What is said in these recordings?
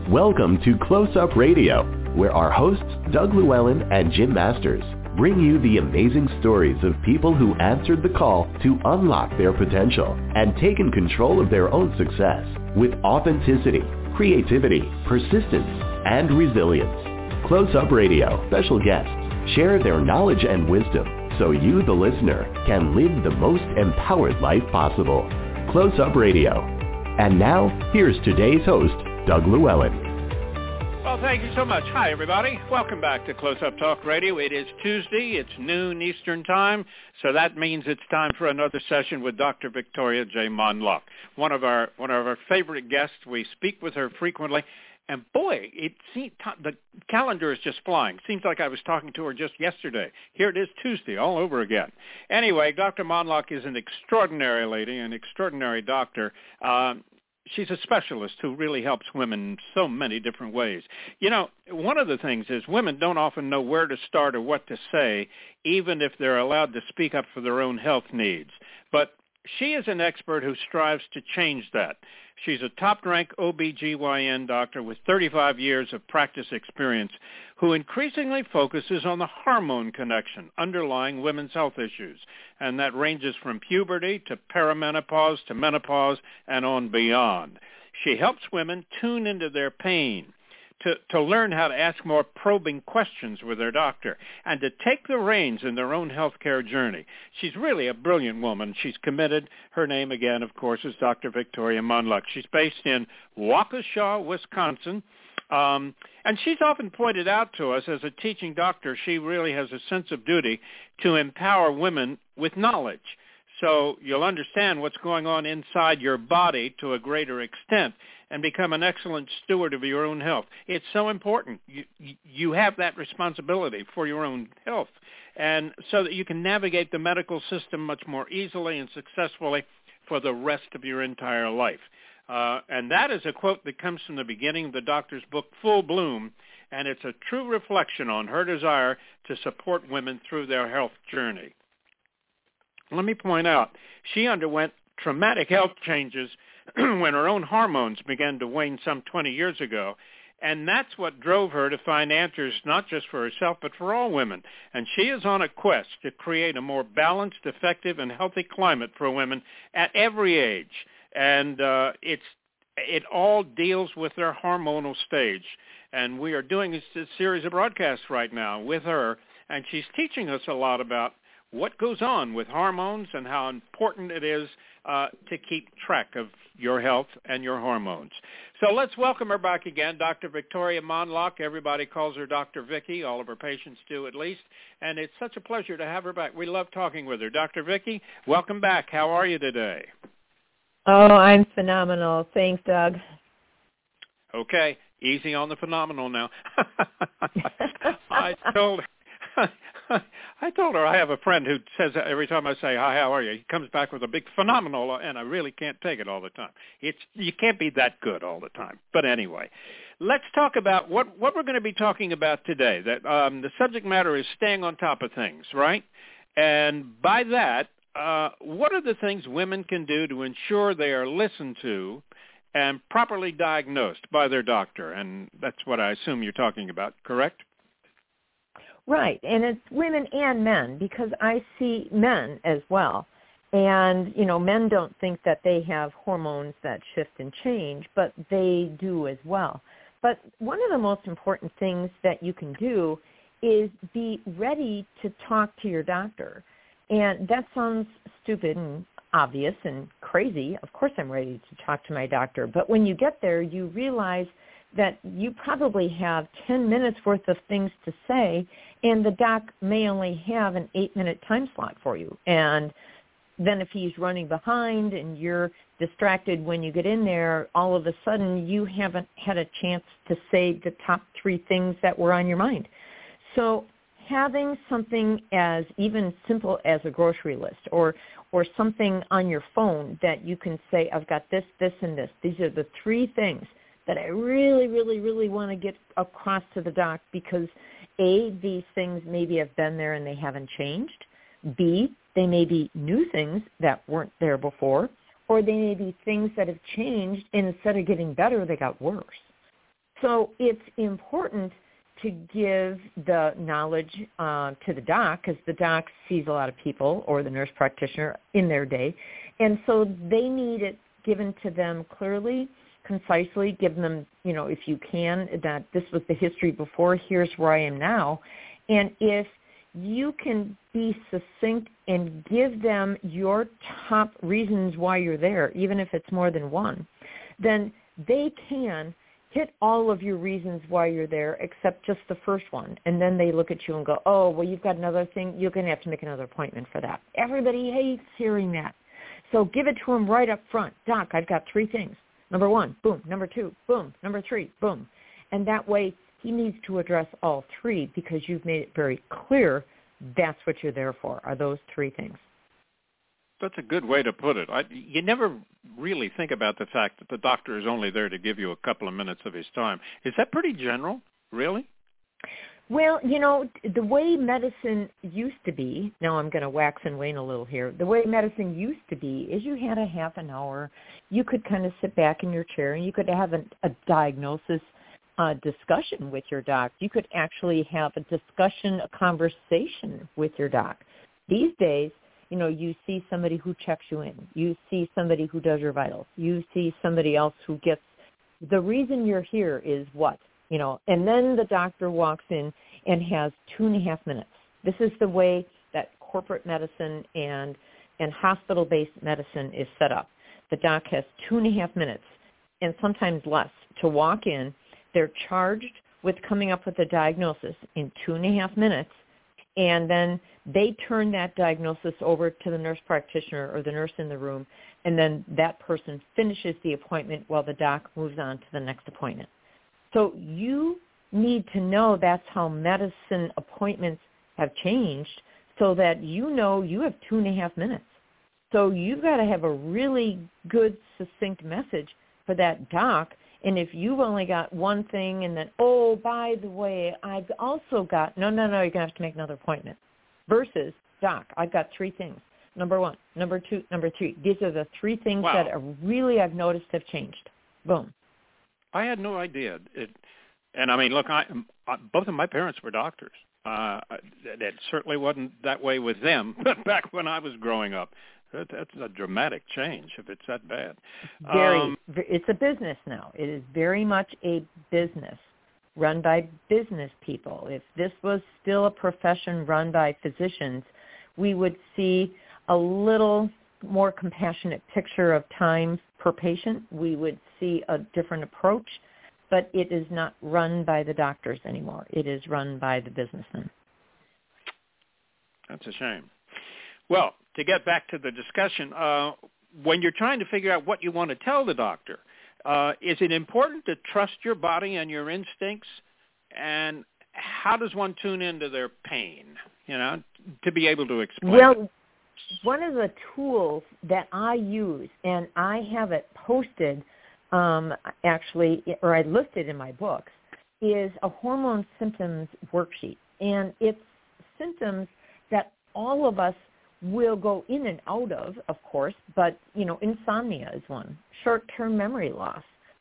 Welcome to Close Up Radio, where our hosts, Doug Llewellyn and Jim Masters, bring you the amazing stories of people who answered the call to unlock their potential and taken control of their own success with authenticity, creativity, persistence, and resilience. Close Up Radio special guests share their knowledge and wisdom so you, the listener, can live the most empowered life possible. Close Up Radio. And now, here's today's host, Doug Llewellyn. Well, thank you so much. Hi, everybody. Welcome back to Close Up Talk Radio. It is Tuesday. It's noon Eastern Time, so that means it's time for another session with Dr. Victoria J. Monlock, one of our favorite guests. We speak with her frequently, and boy, the calendar is just flying. Seems like I was talking to her just yesterday. Here it is Tuesday, all over again. Anyway, Dr. Monlock is an extraordinary lady, an extraordinary doctor. She's a specialist who really helps women in so many different ways. You know, one of the things is women don't often know where to start or what to say, even if they're allowed to speak up for their own health needs. But she is an expert who strives to change that. She's a top-ranked OBGYN doctor with 35 years of practice experience who increasingly focuses on the hormone connection underlying women's health issues, and that ranges from puberty to perimenopause to menopause and on beyond. She helps women tune into their pain, to learn how to ask more probing questions with their doctor, and to take the reins in their own healthcare journey. She's really a brilliant woman. She's committed. Her name, again, of course, is Dr. Victoria Monlock. She's based in Waukesha, Wisconsin. And she's often pointed out to us as a teaching doctor, she really has a sense of duty to empower women with knowledge. So you'll understand what's going on inside your body to a greater extent and become an excellent steward of your own health. It's so important. You have that responsibility for your own health, and so that you can navigate the medical system much more easily and successfully for the rest of your entire life. And that is a quote that comes from the beginning of the doctor's book, Full Bloom, and it's a true reflection on her desire to support women through their health journey. Let me point out, she underwent traumatic health changes when her own hormones began to wane some 20 years ago, and that's what drove her to find answers not just for herself but for all women. And she is on a quest to create a more balanced, effective, and healthy climate for women at every age. And it all deals with their hormonal stage. And we are doing a series of broadcasts right now with her, and she's teaching us a lot about what goes on with hormones and how important it is to keep track of your health and your hormones. So let's welcome her back again, Dr. Victoria Monlock. Everybody calls her Dr. Vicky. All of her patients do at least. And it's such a pleasure to have her back. We love talking with her. Dr. Vicky, welcome back. How are you today? Oh, I'm phenomenal. Thanks, Doug. Okay. Easy on the phenomenal now. I told her I have a friend who says every time I say, hi, how are you? He comes back with a big phenomenal, and I really can't take it all the time. You can't be that good all the time. But anyway, let's talk about what we're going to be talking about today. That the subject matter is staying on top of things, right? And by that, what are the things women can do to ensure they are listened to and properly diagnosed by their doctor? And that's what I assume you're talking about, correct? Right, and it's women and men, because I see men as well. And, you know, men don't think that they have hormones that shift and change, but they do as well. But one of the most important things that you can do is be ready to talk to your doctor. And that sounds stupid and obvious and crazy. Of course I'm ready to talk to my doctor. But when you get there, you realize that you probably have 10 minutes worth of things to say, and the doc may only have an 8-minute time slot for you. And then if he's running behind and you're distracted when you get in there, all of a sudden you haven't had a chance to say the top 3 things that were on your mind. So having something as even simple as a grocery list or something on your phone that you can say, I've got this, this, and this. These are the 3 things that I really, really, really want to get across to the doc because, A, these things maybe have been there and they haven't changed. B, they may be new things that weren't there before, or they may be things that have changed and instead of getting better, they got worse. So it's important to give the knowledge to the doc, because the doc sees a lot of people, or the nurse practitioner in their day. And so they need it given to them clearly, concisely, give them, if you can, that this was the history before, here's where I am now. And if you can be succinct and give them your top reasons why you're there, even if it's more than one, then they can hit all of your reasons why you're there except just the first one. And then they look at you and go, oh, well, you've got another thing. You're going to have to make another appointment for that. Everybody hates hearing that. So give it to them right up front. Doc, I've got 3 things. Number 1, boom. Number 2, boom. Number 3, boom. And that way he needs to address all 3 because you've made it very clear that's what you're there for, are those 3 things. That's a good way to put it. You never really think about the fact that the doctor is only there to give you a couple of minutes of his time. Is that pretty general, really? Well, the way medicine used to be, now I'm going to wax and wane a little here, the way medicine used to be is you had a half an hour. You could kind of sit back in your chair and you could have a diagnosis discussion with your doc. You could actually have a discussion, a conversation with your doc. These days, you see somebody who checks you in. You see somebody who does your vitals. You see somebody else who gets, the reason you're here is what? And then the doctor walks in and has 2.5 minutes. This is the way that corporate medicine and hospital-based medicine is set up. The doc has 2.5 minutes, and sometimes less, to walk in. They're charged with coming up with a diagnosis in 2.5 minutes, and then they turn that diagnosis over to the nurse practitioner or the nurse in the room, and then that person finishes the appointment while the doc moves on to the next appointment. So you need to know that's how medicine appointments have changed, so that you have 2.5 minutes. So you've got to have a really good, succinct message for that doc. And if you've only got one thing and then, oh, by the way, I've also got, no, you're going to have to make another appointment. Versus, doc, I've got 3 things. Number 1, number 2, number 3. These are the 3 things that are really I've noticed have changed. Boom. I had no idea. And I mean, look, both of my parents were doctors. It certainly wasn't that way with them back when I was growing up. That's a dramatic change if it's that bad. It's a business now. It is very much a business run by business people. If this was still a profession run by physicians, we would see a little more compassionate picture of time per patient. We would see a different approach, but it is not run by the doctors anymore. It is run by the businessmen. That's a shame. Well, to get back to the discussion, when you're trying to figure out what you want to tell the doctor, is it important to trust your body and your instincts? And how does one tune into their pain, to be able to explain it? One of the tools that I use, and I have it posted actually, or I listed in my books, is a hormone symptoms worksheet. And it's symptoms that all of us will go in and out of course, but, insomnia is one, short-term memory loss,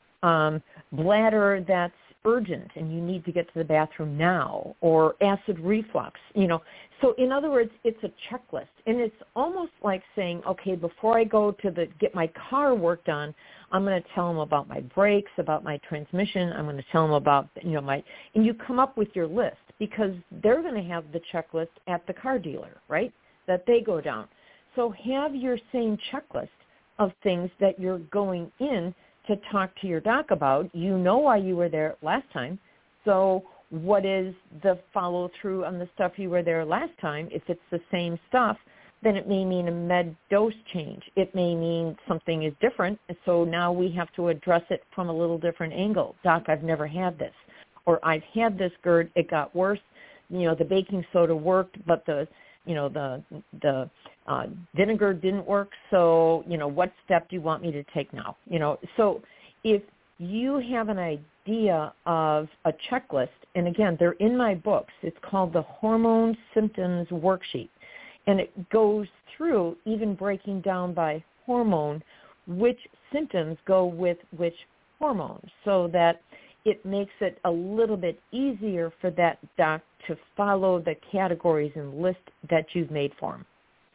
bladder that's urgent and you need to get to the bathroom now, or acid reflux, So in other words, it's a checklist, and it's almost like saying, okay, before I go to get my car worked on, I'm going to tell them about my brakes, about my transmission. I'm going to tell them about, and you come up with your list because they're going to have the checklist at the car dealer, right, that they go down. So have your same checklist of things that you're going in to talk to your doc about. You know why you were there last time. So what is the follow-through on the stuff you were there last time? If it's the same stuff, then it may mean a med dose change. It may mean something is different, so now we have to address it from a little different angle. Doc, I've never had this. Or I've had this GERD, it got worse. The baking soda worked, but the vinegar didn't work, so, what step do you want me to take now? So if you have an idea of a checklist, and again, they're in my books. It's called the Hormone Symptoms Worksheet, and it goes through even breaking down by hormone which symptoms go with which hormones, so that it makes it a little bit easier for that doc to follow the categories and list that you've made for him.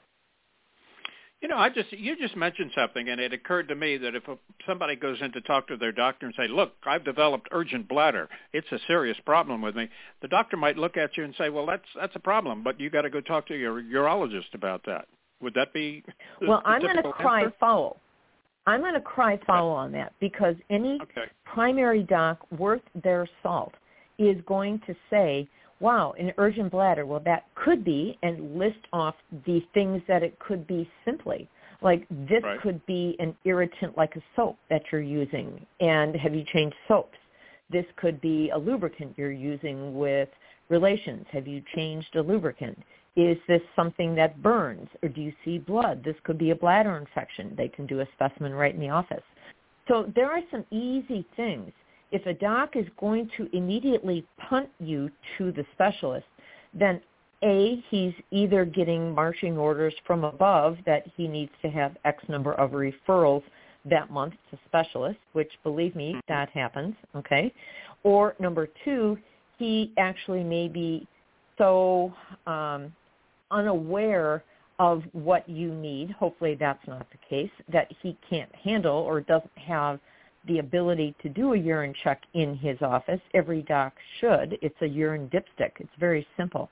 You know, you just mentioned something, and it occurred to me that if somebody goes in to talk to their doctor and say, look, I've developed urgent bladder, it's a serious problem with me, the doctor might look at you and say, well, that's a problem, but you got to go talk to your urologist about that. Would that be Well, I'm going to cry foul. I'm going to cry foul on that, because any primary doc worth their salt is going to say, wow, an urgent bladder, well, that could be, and list off the things that it could be simply. Like this could be an irritant like a soap that you're using, and have you changed soaps? This could be a lubricant you're using with relations. Have you changed a lubricant? Is this something that burns, or do you see blood? This could be a bladder infection. They can do a specimen right in the office. So there are some easy things. If a doc is going to immediately punt you to the specialist, then A, he's either getting marching orders from above that he needs to have X number of referrals that month to specialists, which, believe me, that happens, okay? Or number two, he actually may be so unaware of what you need, hopefully that's not the case, that he can't handle or doesn't have the ability to do a urine check in his office. Every doc should. It's a urine dipstick. It's very simple.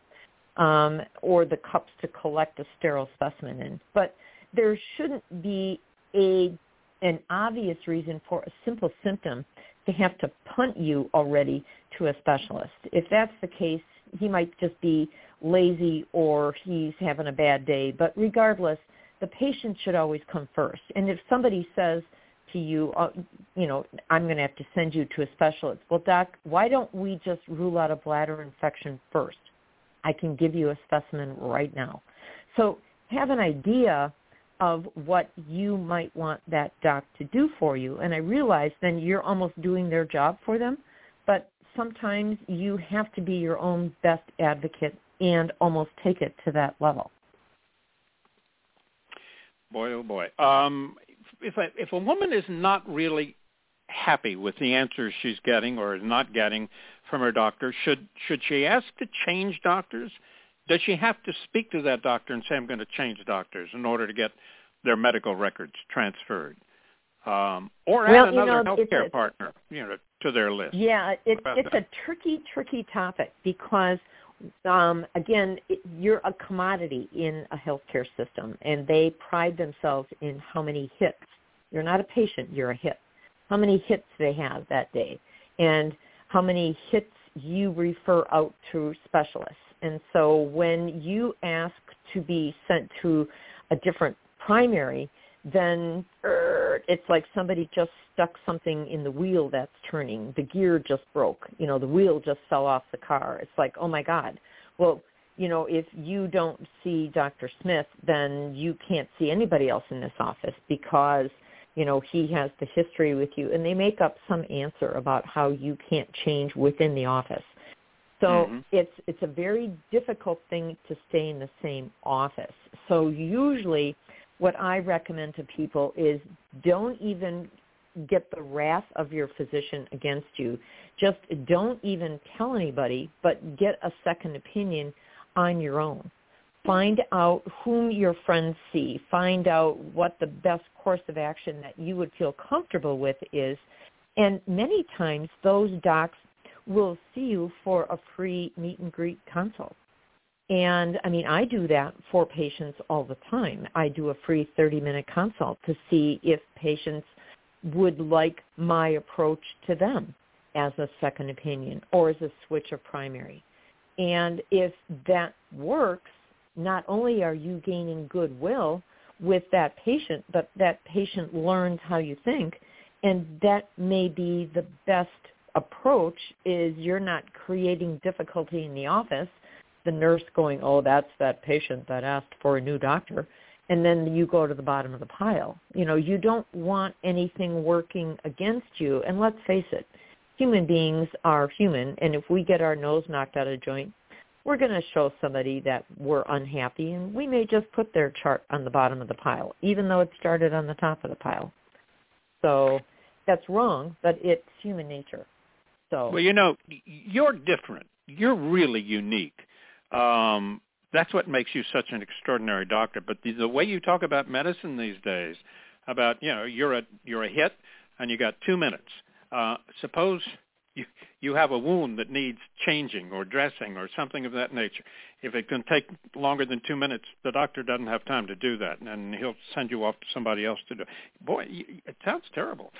Or the cups to collect a sterile specimen in. But there shouldn't be an obvious reason for a simple symptom to have to punt you already to a specialist. If that's the case, he might just be lazy or he's having a bad day. But regardless, the patient should always come first. And if somebody says to you, I'm going to have to send you to a specialist. Well, doc, why don't we just rule out a bladder infection first? I can give you a specimen right now. So have an idea of what you might want that doc to do for you. And I realize then you're almost doing their job for them, but sometimes you have to be your own best advocate and almost take it to that level. Boy, oh boy. If a woman is not really happy with the answers she's getting or is not getting from her doctor, should she ask to change doctors? Does she have to speak to that doctor and say, I'm going to change doctors in order to get their medical records transferred? Or add another healthcare partner to their list? Yeah, it's a tricky topic because, again, you're a commodity in a healthcare system, and they pride themselves in how many hits. You're not a patient, you're a hit. How many hits they have that day, and how many hits you refer out to specialists. And so when you ask to be sent to a different primary, then it's like somebody just stuck something in the wheel that's turning. The gear just broke. The wheel just fell off the car. It's like, oh, my God. Well, if you don't see Dr. Smith, then you can't see anybody else in this office because, he has the history with you. And they make up some answer about how you can't change within the office. So it's a very difficult thing to stay in the same office. So usually what I recommend to people is don't even get the wrath of your physician against you. Just don't even tell anybody, but get a second opinion on your own. Find out whom your friends see. Find out what the best course of action that you would feel comfortable with is. And many times those docs will see you for a free meet and greet consult. And, I do that for patients all the time. I do a free 30-minute consult to see if patients would like my approach to them as a second opinion or as a switch of primary. And if that works, not only are you gaining goodwill with that patient, but that patient learns how you think, and that may be the best approach is you're not creating difficulty in the office, the nurse going, oh, that's that patient that asked for a new doctor, and then you go to the bottom of the pile. You don't want anything working against you, and let's face it, human beings are human, and if we get our nose knocked out of joint, we're going to show somebody that we're unhappy, and we may just put their chart on the bottom of the pile, even though it started on the top of the pile. So that's wrong, but it's human nature. So, well, you're different. You're really unique. That's what makes you such an extraordinary doctor. But the way you talk about medicine these days, about you're a hit and you got 2 minutes. Suppose you have a wound that needs changing or dressing or something of that nature. If it can take longer than 2 minutes, the doctor doesn't have time to do that, and he'll send you off to somebody else to do it. Boy, it sounds terrible.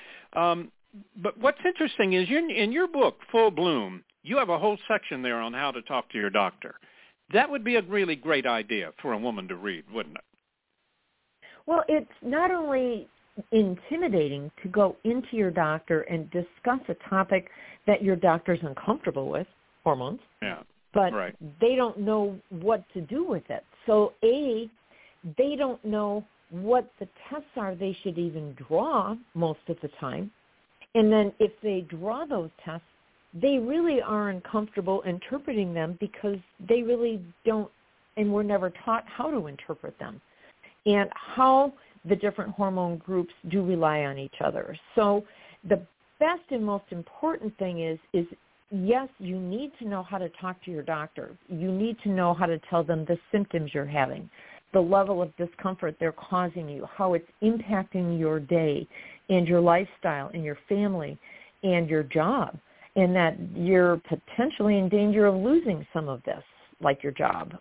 But what's interesting is in your book, Full Bloom, you have a whole section there on how to talk to your doctor. That would be a really great idea for a woman to read, wouldn't it? Well, it's not only intimidating to go into your doctor and discuss a topic that your doctor's uncomfortable with, hormones, but right. They don't know what to do with it. So, they don't know what the tests are they should even draw most of the time. And then if they draw those tests, they really are uncomfortable interpreting them because they really don't, and were never taught how to interpret them and how the different hormone groups do rely on each other. So the best and most important thing is yes, you need to know how to talk to your doctor. You need to know how to tell them the symptoms you're having, the level of discomfort they're causing you, how it's impacting your day and your lifestyle and your family and your job, and that you're potentially in danger of losing some of this, like your job.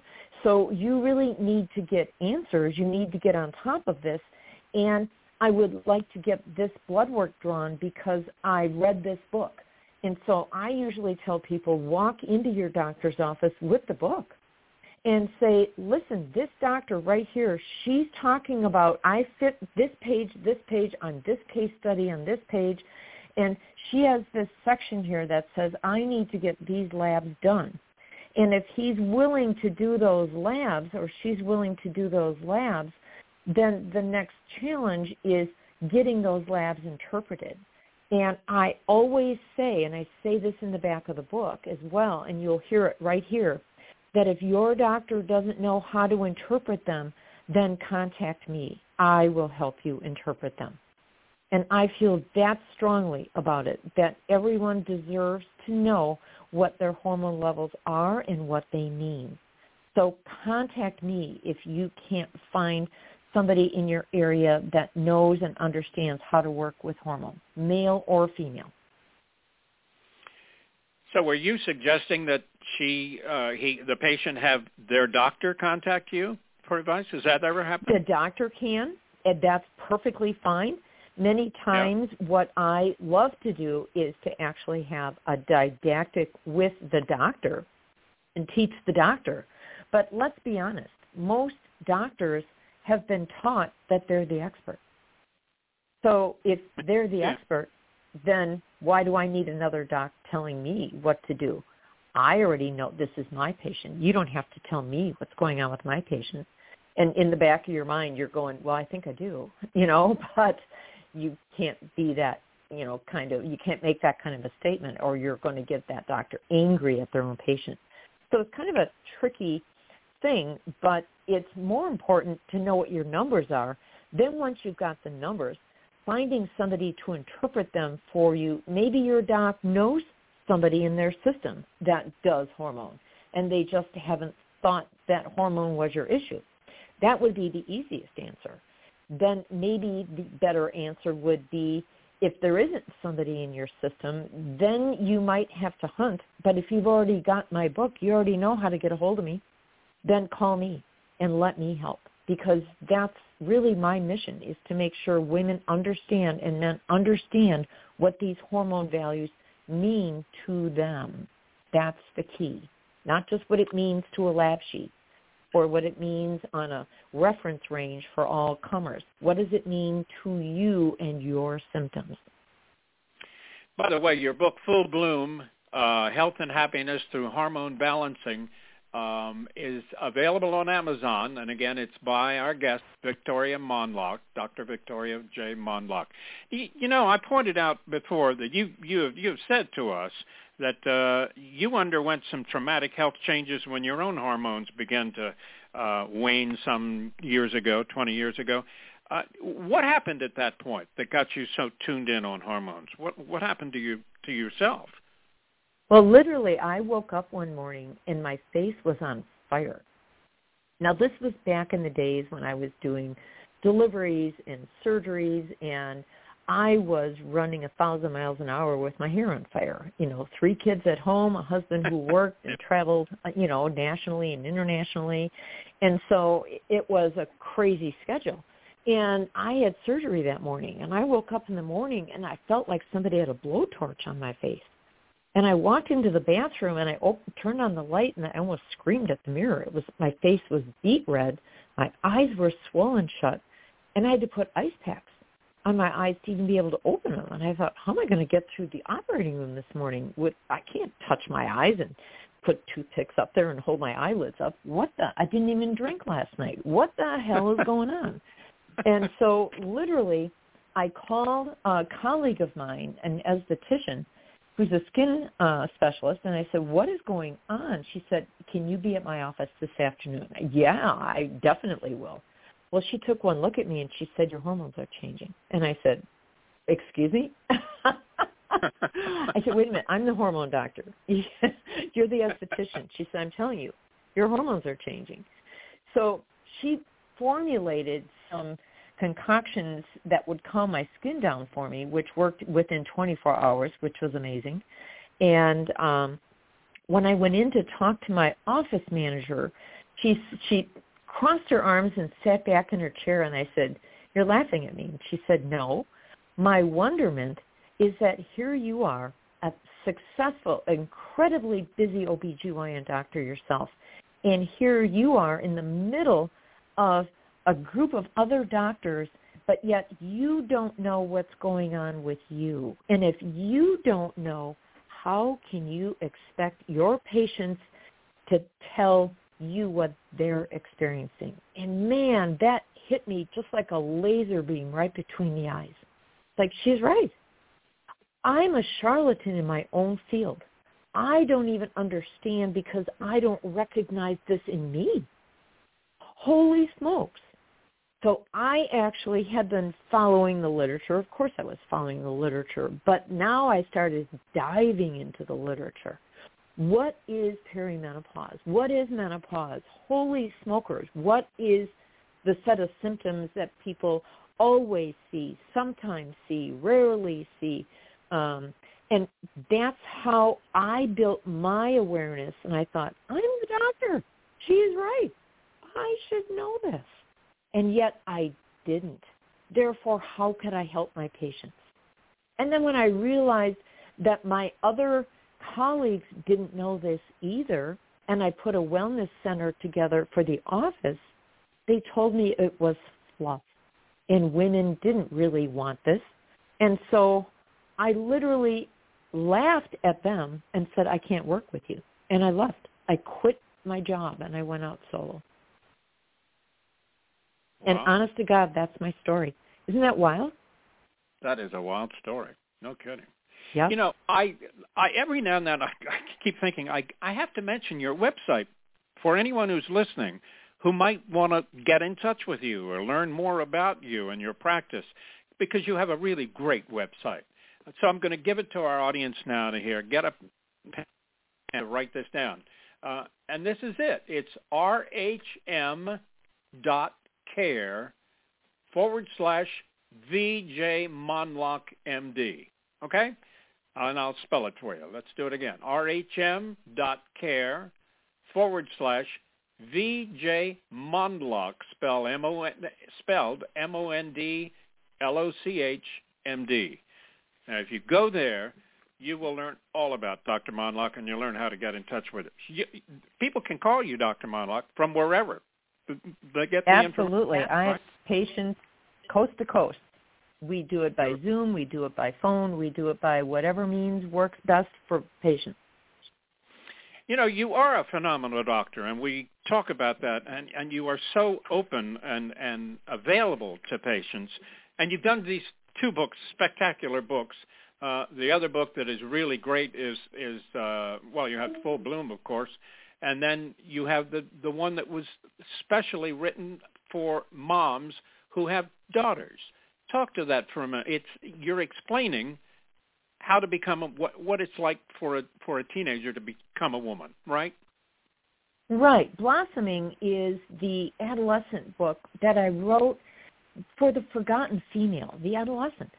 So you really need to get answers. You need to get on top of this. And I would like to get this blood work drawn because I read this book. And so I usually tell people, walk into your doctor's office with the book and say, listen, this doctor right here, she's talking about, I fit this page on this case study on this page, and she has this section here that says, I need to get these labs done. And if he's willing to do those labs or she's willing to do those labs, then the next challenge is getting those labs interpreted. And I always say, and I say this in the back of the book as well, and you'll hear it right here, that if your doctor doesn't know how to interpret them, then contact me. I will help you interpret them. And I feel that strongly about it, that everyone deserves to know what their hormone levels are and what they mean. So contact me if you can't find somebody in your area that knows and understands how to work with hormones, male or female. So were you suggesting that the patient have their doctor contact you for advice? Has that ever happened? The doctor can, and that's perfectly fine. Many times what I love to do is to actually have a didactic with the doctor and teach the doctor. But let's be honest, most doctors have been taught that they're the expert. So if they're the expert, then why do I need another doc telling me what to do? I already know this is my patient. You don't have to tell me what's going on with my patient. And in the back of your mind, you're going, well, I think I do, but you can't be that, you can't make that kind of a statement or you're going to get that doctor angry at their own patient. So it's kind of a tricky thing, but it's more important to know what your numbers are. Then once you've got the numbers, finding somebody to interpret them for you. Maybe your doc knows somebody in their system that does hormone, and they just haven't thought that hormone was your issue. That would be the easiest answer. Then maybe the better answer would be if there isn't somebody in your system, then you might have to hunt. But if you've already got my book, you already know how to get a hold of me, then call me and let me help, because that's really my mission, is to make sure women understand and men understand what these hormone values mean to them. That's the key, not just what it means to a lab sheet or what it means on a reference range for all comers. What does it mean to you and your symptoms? By the way, your book, Full Bloom, Health and Happiness Through Hormone Balancing, is available on Amazon. And again, it's by our guest, Victoria Monlock, Dr. Victoria J. Monlock. I pointed out before that you've said to us that you underwent some traumatic health changes when your own hormones began to wane some years ago, 20 years ago. What happened at that point that got you so tuned in on hormones? What happened to yourself? Well, literally, I woke up one morning and my face was on fire. Now, this was back in the days when I was doing deliveries and surgeries, and I was running 1,000 miles an hour with my hair on fire. 3 kids at home, a husband who worked and traveled, nationally and internationally. And so it was a crazy schedule. And I had surgery that morning, and I woke up in the morning, and I felt like somebody had a blowtorch on my face. And I walked into the bathroom, and I turned on the light, and I almost screamed at the mirror. My face was beet red. My eyes were swollen shut, and I had to put ice packs on my eyes to even be able to open them. And I thought, how am I going to get through the operating room this morning? I can't touch my eyes and put toothpicks up there and hold my eyelids up. I didn't even drink last night. What the hell is going on? And so literally I called a colleague of mine, an esthetician, who's a skin specialist, and I said, what is going on? She said, can you be at my office this afternoon? Yeah, I definitely will. Well, she took one look at me, and she said, your hormones are changing. And I said, excuse me? I said, wait a minute, I'm the hormone doctor. You're the esthetician. She said, I'm telling you, your hormones are changing. So she formulated some concoctions that would calm my skin down for me, which worked within 24 hours, which was amazing. And when I went in to talk to my office manager, she crossed her arms and sat back in her chair, and I said, you're laughing at me. And she said, no, my wonderment is that here you are, a successful, incredibly busy OBGYN doctor yourself, and here you are in the middle of a group of other doctors, but yet you don't know what's going on with you. And if you don't know, how can you expect your patients to tell you what they're experiencing? And man, that hit me just like a laser beam right between the eyes. Like, she's right. I'm a charlatan in my own field. I don't even understand because I don't recognize this in me. Holy smokes. So I actually had been following the literature. Of course I was following the literature, but now I started diving into the literature. What is perimenopause? What is menopause? Holy smokers. What is the set of symptoms that people always see, sometimes see, rarely see? And that's how I built my awareness. And I thought, I'm the doctor. She is right. I should know this. And yet I didn't. Therefore, how could I help my patients? And then when I realized that my other colleagues didn't know this either, and I put a wellness center together for the office, they told me it was fluff, and women didn't really want this. And so I literally laughed at them and said, I can't work with you. And I left. I quit my job, and I went out solo. Wow. And honest to God, that's my story. Isn't that wild? That is a wild story. No kidding. Yeah. I every now and then I keep thinking I have to mention your website for anyone who's listening who might want to get in touch with you or learn more about you and your practice, because you have a really great website. So I'm going to give it to our audience now to hear. Get up and write this down. And this is it. It's rhm.care/VJ Monlock MD. Okay? And I'll spell it for you. Let's do it again. rhm.care/VJ Monlock, spelled MONDLOCH MD. Now, if you go there, you will learn all about Dr. Monlock, and you'll learn how to get in touch with it. People can call you Dr. Monlock from wherever. They get the Absolutely. information. I have patients coast to coast. We do it by Zoom. We do it by phone. We do it by whatever means works best for patients. You are a phenomenal doctor, and we talk about that, and you are so open and available to patients. And you've done these 2 books, spectacular books. The other book that is really great is you have Full Bloom, of course, and then you have the one that was specially written for moms who have daughters. Talk to that for a minute. You're explaining how to become what it's like for a teenager to become a woman, right? Right. Blossoming is the adolescent book that I wrote for the forgotten female, the adolescent.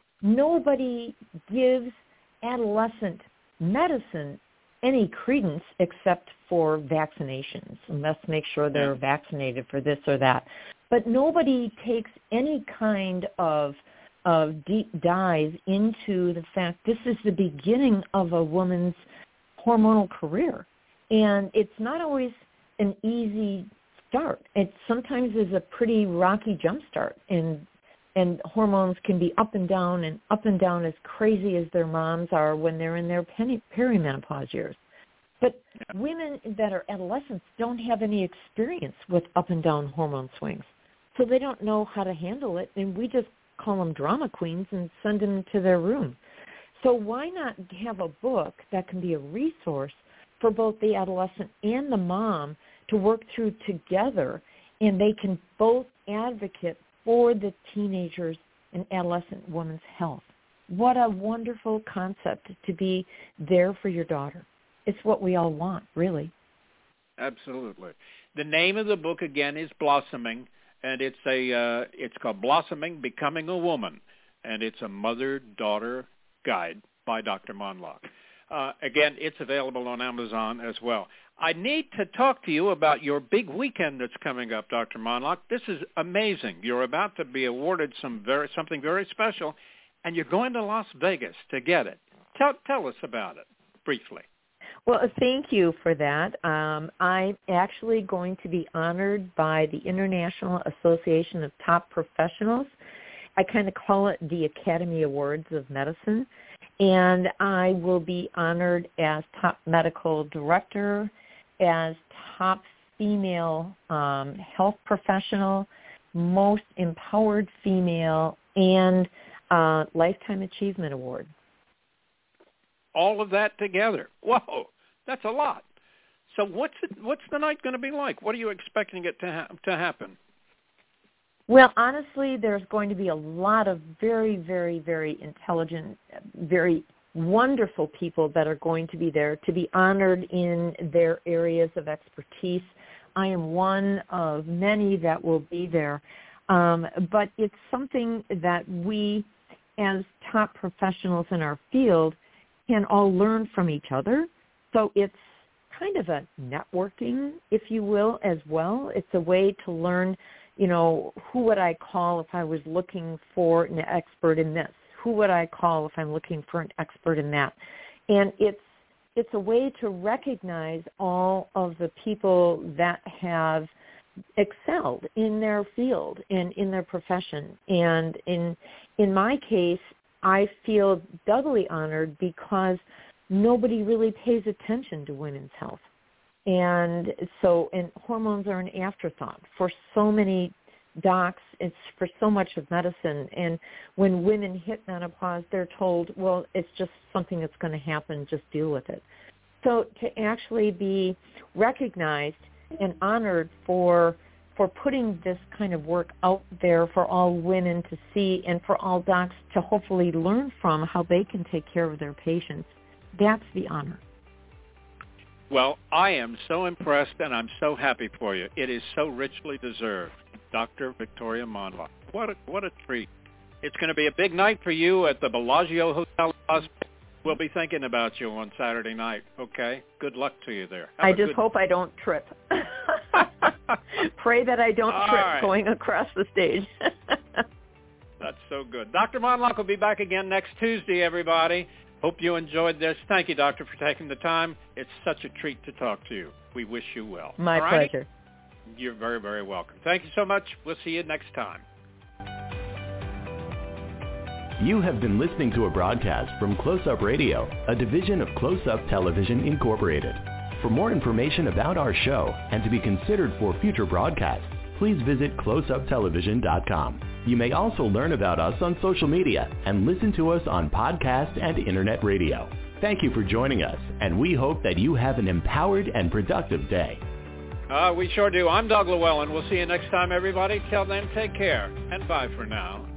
Nobody gives adolescent medicine any credence except for vaccinations, and let's make sure they're vaccinated for this or that. But nobody takes any kind of deep dive into the fact this is the beginning of a woman's hormonal career. And it's not always an easy start. It sometimes is a pretty rocky jump start, and hormones can be up and down as crazy as their moms are when they're in their perimenopause years. But women that are adolescents don't have any experience with up and down hormone swings, so they don't know how to handle it, and we just call them drama queens and send them to their room. So why not have a book that can be a resource for both the adolescent and the mom to work through together, and they can both advocate for the teenagers and adolescent woman's health. What a wonderful concept to be there for your daughter. It's what we all want, really. Absolutely. The name of the book, again, is Blossoming, and it's called Blossoming, Becoming a Woman, and it's a mother-daughter guide by Dr. Monlock. Again, it's available on Amazon as well. I need to talk to you about your big weekend that's coming up, Dr. Monlock. This is amazing. You're about to be awarded something very special, and you're going to Las Vegas to get it. Tell us about it briefly. Well, thank you for that. I'm actually going to be honored by the International Association of Top Professionals. I kind of call it the Academy Awards of Medicine. And I will be honored as top medical director, as top female health professional, most empowered female, and Lifetime Achievement Award. All of that together. Whoa, that's a lot. So what's the night going to be like? What are you expecting it to happen? Well, honestly, there's going to be a lot of very, very, very intelligent, very wonderful people that are going to be there to be honored in their areas of expertise. I am one of many that will be there. But it's something that we, as top professionals in our field, can all learn from each other. So it's kind of a networking, if you will, as well. It's a way to learn, who would I call if I was looking for an expert in this? Who would I call if I'm looking for an expert in that? And it's a way to recognize all of the people that have excelled in their field and in their profession. And in my case, I feel doubly honored because nobody really pays attention to women's health. And hormones are an afterthought for so many docs. It's for so much of medicine. And when women hit menopause, they're told, well, it's just something that's going to happen. Just deal with it. So to actually be recognized and honored for putting this kind of work out there for all women to see and for all docs to hopefully learn from how they can take care of their patients, that's the honor. Well, I am so impressed, and I'm so happy for you. It is so richly deserved. Dr. Victoria Monlock. What a treat. It's going to be a big night for you at the Bellagio Hotel in Las Vegas. We'll be thinking about you on Saturday night, okay? Good luck to you there. I just hope I don't trip. Pray that I don't trip going across the stage. That's so good. Dr. Monlock will be back again next Tuesday, everybody. Hope you enjoyed this. Thank you, Doctor, for taking the time. It's such a treat to talk to you. We wish you well. My pleasure. You're very, very welcome. Thank you so much. We'll see you next time. You have been listening to a broadcast from Close Up Radio, a division of Close Up Television Incorporated. For more information about our show and to be considered for future broadcasts, please visit closeuptelevision.com. You may also learn about us on social media and listen to us on podcast and internet radio. Thank you for joining us, and we hope that you have an empowered and productive day. We sure do. I'm Doug Llewellyn. We'll see you next time, everybody. Till then, take care, and bye for now.